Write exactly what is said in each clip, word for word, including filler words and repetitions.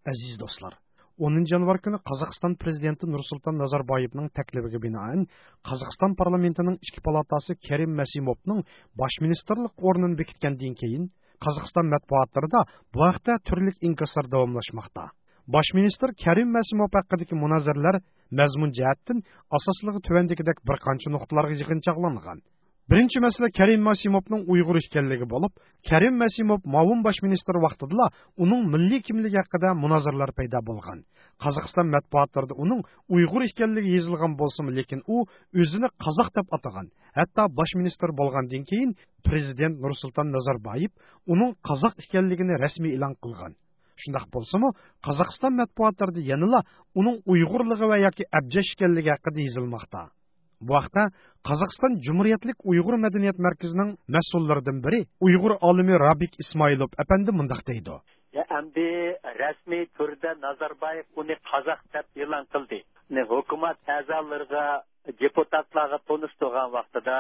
Aziz dostlar, o'ninchi yanvar kuni Qozog'iston prezidenti Nursulton Nazarboyevning taklifiga binoan Qozog'iston parlamentining ikki palatasi Karim Masimovning bosh ministerlik o'rnini bekitgandan keyin Qozog'iston matbuotlarida bu haqda turli inkaslar davomlashmoqda. Bosh minister Karim Masimov haqidagi munozaralar mazmun jihatdan asosligi tuvandagidek bir qancha nuqtalarga yig'inchoqlangan. Birinchi masala Karim Masimovning Uyg'ur ekanligi bo'lib, Karim Masimov ma'lum bosh minister vaqtida uning milliy kimligi haqida munozaralar paydo bo'lgan. Qozog'iston matbuotlarida uning Uyg'ur ekanligi yozilgan bo'lsa-mu, lekin u o'zini qozoq deb atagan. Hatto bosh minister bo'lgandan keyin prezident Nursulton Nazarboyev uning qozoq ekanligini rasmiy e'lon qilgan. Shundaq bo'lsa-mu, Qozog'iston matbuotlarida yanada uning Uyg'urligi va yoki abjash ekanligi haqida yozilmoqda. Bu vaqtda Qozog'iston Cumhuriyetlik Uyg'ur madaniyat markazining mas'ullaridan biri Uyg'ur olimi Rabik Ismoilov apandi mundaq deydi. Ya endi rasmiy turda Nazarboyev uni qozoq deb e'lon qildi. Ne hukumat a'zolariga, deputatlarga tanishtirgan vaqtida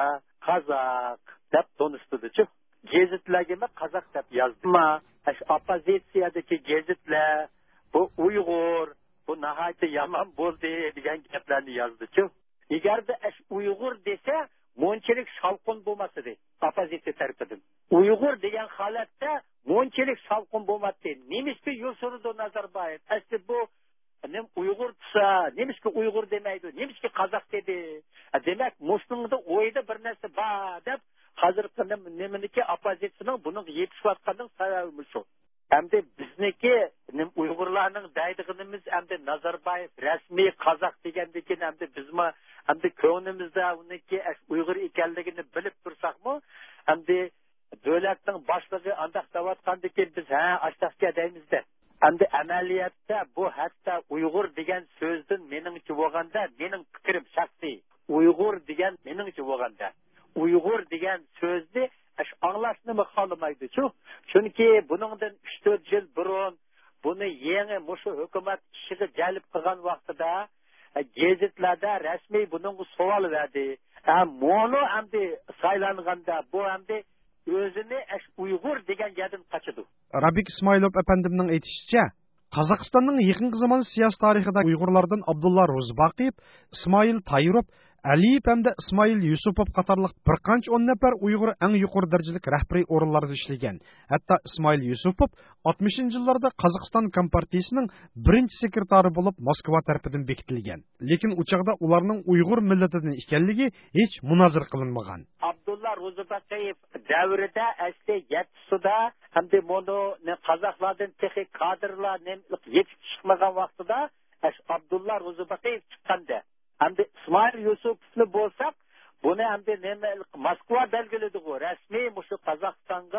qozoq deb tanishtirdi-chi. Gazetlarga qozoq deb yozdi. Ammo opozitsiyadagi gazetlar bu Uyg'ur, bu nihoyatda yomon bo'ldi degan gaplarni yozdi-chi. Eğer de eş Uygur dese, monçelik şalkın bulması de, opozisiya tarafından. Uygur degen halatta, monçelik şalkın bulması de. Neymiş ki Yusuf'u Nazarbayev, eşte bu, nem Uygur tsa, neymiş ki Uygur demeydi, neymiş ki Kazak dedi. Demek, Müslüm'de oyda bir nesi ba, dep, hazırkı neminiki opozisiyanın bunun yetişvatkanın sayılmış o. Hem de bizniki nem Uygurlarning daydig'inimiz hem de Nazarbayev rasmiy qozoq degandikin hem de bizma hem de ko'nglimizda uniki Uyg'ur ekanligini bilib tursaqmi hem de davlatning boshlig'i andaq davatgandikin biz ha ashtaqga deymizda. Hem de amaliyotda bu hatto Uyg'ur degan so'zdan meningcha bo'lganda, mening fikrim shaxsiy. Uyg'ur degan meningcha bo'lganda, Uyg'ur degan so'zni Aş anlaşını mı xalamaydı şu? Çünkü bunundan üç dört yıl burun bunu yeni muşu hükümet kişiyi celip kılgan vaxtıda gazetlerde resmi bunun sual verdi. Hem onu hem de saylanğanda bu hem de özünü aş Uygur degen yerden kaçıdı. Rabik Ismoilov efendimning aytishicha, Qozog'istonning yaqinqi zamon siyosiy tarixida Uyg'urlardan Abdullah Rozbaqiev, Ismoil Tayrov, Aliyev hamda Ismoil Yusupov qatorliq bir qancha o'n nafar Uyg'ur eng yuqori darajalik rahbariy o'rinlarda ishlagan. Hatto Ismoil Yusupov oltmishinchi yillarda Qozog'iston Kompartiyasining birinchi sekretari bo'lib Moskva tarafidan bekitilgan. Lekin u chaqda ularning Uyg'ur millatidan ekanligi hech munozir qilinmagan. Abdullah Rozbaqiev davrida asli yettisuda hamda mono ne qozoqlardan texnik kadrlar ne yetib chiqmagan vaqtida Abdullah Rozbaqiev chiqqanda hem de İsmail Yusuf'lu bolsak, bunu hem de neme Moskva belgeledi bu. Resmi muşu Kazakistan'a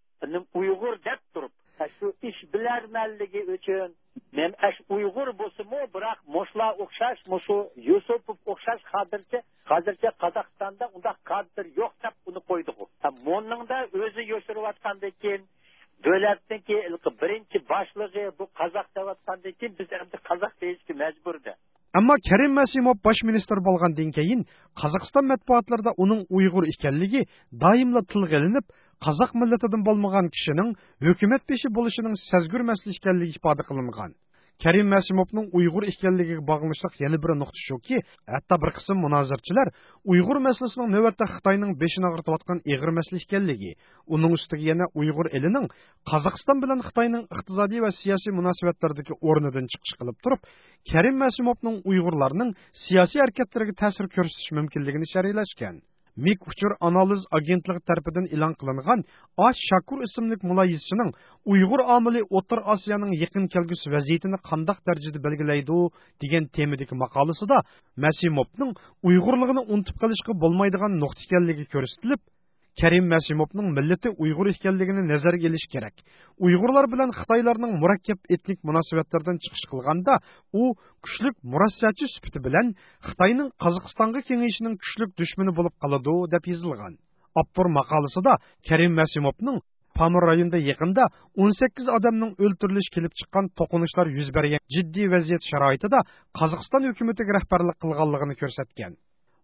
Uygur dep durup. Şu iş bilermelligi üçün nem eş Uygur bosu mu bırak muşla okşaş, muşu Yusuf'u okşaş kadırca, kadırca Kazakistan'da onda kadır yok dep bunu koydu bu. Bunun da özü yoşuruvatkandekin, devletteki birinci başlığı bu Kazak devatkandekin biz hem de Kazak deyişki mecburdu. Ammo Karim Masimov bosh minister bo'lgandan keyin Qozog'iston matbuotlarida uning Uyg'ur ekanligi doimla tilga ilinib, qozoq millatidan bo'lmagan kishining hukumat peshi bo'lishining sezgur masala ekanligi ifoda qilingan. Karim Masimovning Uyg'ur ekanligiga bog'liqlik yana bir nuqta shuki, hatto bir qism munozirchilar Uyg'ur masalasining navbatda Xitoyning beshini og'ritayotgan ig'ir masala ekanligi, uning ustiga yana Uyg'ur elining Qozog'iston bilan Xitoyning iqtisodiy va siyosiy munosabatlaridagi o'rnidan chiqish qilib turib, Karim Masimovning Uyg'urlarning siyosiy harakatlariga ta'sir ko'rsatish mumkinligini sharhlashgan. Mik Uchur Analiz agentligi tarafidan e'lon qilingan Ash Shakur ismli muloyizchining Uyg'ur omili O'rta Osiyoning yaqin kelgusi vaziyatini qanday darajada belgilaydi degan temadagi maqolasida Masimovning Uyg'urligini unutib qolishga bo'lmaydigan nuqta ekanligi ko'rsatilib, Karim Masimovning millati Uyg'ur ekanligini nazarga olish kerak. Uyg'urlar bilan Xitoylarning murakkab etnik munosabatlardan chiqish qilganda, u kuchli murossachi sifati bilan Xitoyning Qozog'istonga kengayishining kuchli dushmani bo'lib qoladi deb yozilgan. Avtor maqolasida Karim Masimovning Pamir rayonida yaqinda o'n sakkiz odamning o'ltirilishi kelib chiqqan to'qinishlar yuz bergan jiddiy vaziyat sharoitida Qozog'iston hukumatiga rahbarlik qilganligini ko'rsatgan.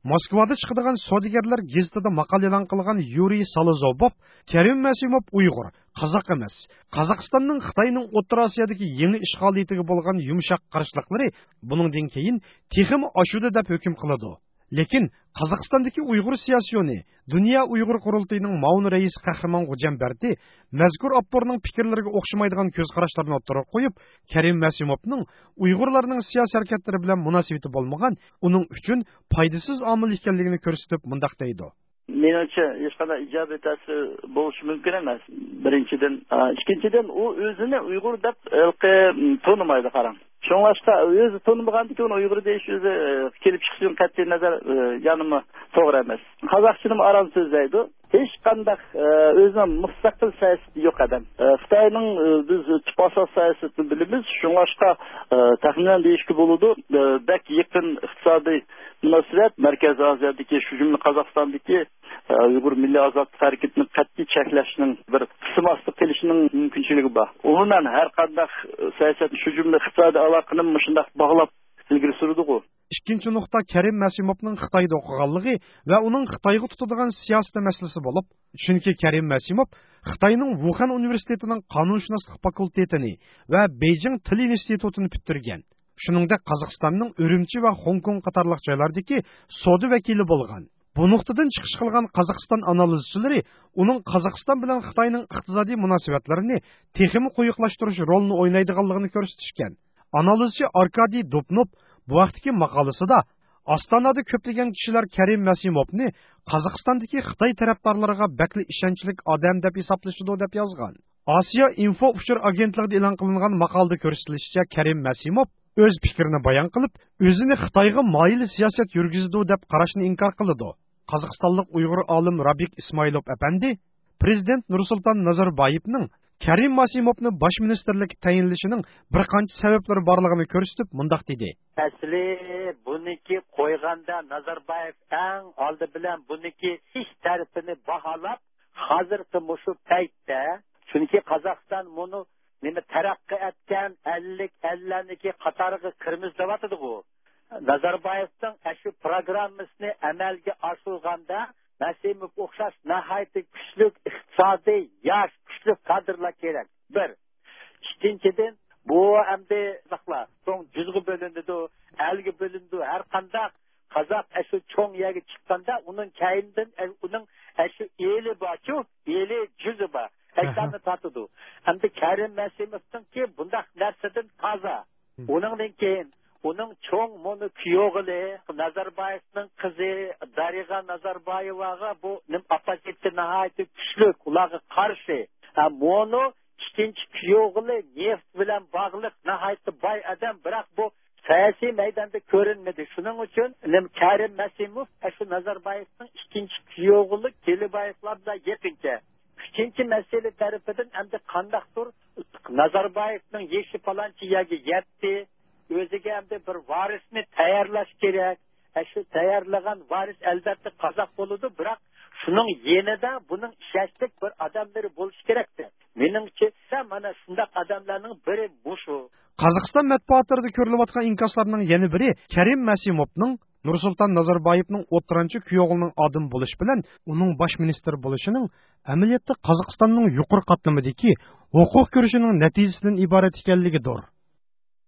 Moskvada chiqadigan Sodigarlar gazetida maqola e'lon qilgan Yuriy Salozobov, Karim Masimov Uyg'ur, Qozoq emas. Qozog'istonning Xitoyning O'rta Osiyodagi yangi ishg'oliyatiga bo'lgan yumshoq qarshiliklari buningdan keyin texim oshuda deb hukm qiladi. Lekin Qozog'istondagi Uyg'ur siyosiyoni, Dunyo Uyg'ur qurultayining ma'mur raisi Qahramon G'ujambardi mazkur avtorning fikrlariga o'xshamaydigan ko'z qarashlarni o'rtaga qo'yib, Karim Masimovning Uyg'urlarning siyosiy harakatlari bilan munosabati bo'lmagan, uning uchun foydasiz omil ekanligini ko'rsatib mundaq deydi. Menimcha hech qanday ijobiy ta'sir bo'lishi mumkin emas. Birinchidan, ikkinchidan u o'zini Uyg'ur deb tonimaydi, qarang. Shunlashqa o'zi tonimagandan keyin Uyg'ur deyish o'zi kelib chiqishdan qat'iy nazar yanimi to'g'ri emas. Qozoqchinim aram so'zlaydi. Hech qanday o'zining mustaqil siyosati yo'q adam. Xitoyning biz tiposos siyosatini bilamiz. Shunlashqa taxminan deyishga bo'ladi, bak yaqin iqtisodiy munosabat Markaziy Osiyodagi, shu jumla Qozog'istondagi Uyg'ur milliy ozodlik harakatini qat'iy cheklashning bir qismasi qilishining mumkinchiligi bor. Umuman har qanday siyosat, shu jumla iqtisodiy aloqani shunday bog'lab ilgari surdi-ku. Ikkinchi nuqta Karim Masimovning Xitoyda o'qiganligi va uning Xitoyga tutadigan siyosiy masalasi bo'lib, chunki Karim Masimov Xitoyning Wuhan universitetining qonunshunoslik fakultetini va Beijing til institutini bitirgan. Shuningdek, Qozog'istonning Urumchi va Hong Kong qatorliq joylardagi savdo vakili bo'lgan. Bu nuqtadan chiqish qilgan Qozog'iston analizchilari uning Qozog'iston bilan Xitoyning iqtisodiy munosabatlarini texmi qo'yiqlashtirish rolini o'ynaydiganligini ko'rsatishgan. Analizchi Arkadiy Dubnov bu vaqtdagi maqolasida Ostonada ko'plagan kishilar Karim Masimovni Qozog'istondagi Xitoy tarafdorlariga bakli ishonchli odam deb hisoblashadi deb yozgan. Osiyo Info uchur agentligida e'lon qilingan maqolada ko'rsatilishicha, Karim Masimov o'z fikrini bayon qilib, o'zini Xitoyga moyil siyosat yurgizdi deb qarashni inkor qildi. Qozog'istonlik Uyg'ur olim Rabik Ismoilov apandi Prezident Nursulton Nazarboyevning Karim Masimovni bosh ministerlik tayinlashining bir qancha sabablari borligini ko'rsatib, mundaq dedi. Asli buniki qo'yganda Nazarboyev eng oldi bilan buniki ish tarafini baholab, hozirgi mushu paytda, chunki Qozog'iston buni nima taraqqi etgan ellik ellinchi qatoriga kirmiz deyotdi-ku. Nazarboyevning shu programmasini amalga oshirganda Masimov o'xshash nihoyatda kuchli iqtisodiy yosh kuchli kadrlar kerak. Bir. Ikkinchidan, bu hamda saqlar, so'ng juzg'i bo'lindi, elga bo'lindi, har qanday Qozoq shu cho'ng yerga chiqqanda uning kayindan uning shu eli bor-ku, eli juzi bor. Ekranni tatidi. Hamda Karim Masimovning bundaq narsadan toza. Uningdan keyin uning cho'ng moni kuyog'ili Nazarboyevning qizi Dariga Nazarboyevaga bu nim opozitsiyasi nihoyatda kuchli, ularga qarshi. Mono ikkinchi kuyog'ili neft bilan bog'liq nihoyatda boy odam, biroq bu siyosiy maydonda ko'rinmadi. Shuning uchun nim Karim Masimov shu Nazarboyevning ikkinchi kuyog'ili Keliboyevlarga yaqincha. Ikkinchi masala tarafidan hamda qandaqdir Nazarboyevning yeshi palonchi yerga yetdi. O'ziga hamda bir varisni tayyorlash kerak. Shu tayyorlagan varis albatta qozoq bo'ladi, biroq shuning yanida buning ishonchlik bir odamlari bo'lishi kerakdi. Meningcha mana shunday odamlarning biri bu shu. Qozog'iston matbuotlarida ko'rilayotgan inkoslarning yana biri Karim Masimovning Nursulton Nazarboyevning o'ttirinchi kuyog'ining odim bo'lish bilan uning bosh ministr bo'lishining amaliyotda Qozog'istonning yuqori qatlamidagi huquq ko'rishining natijasidan iborat ekanligidir.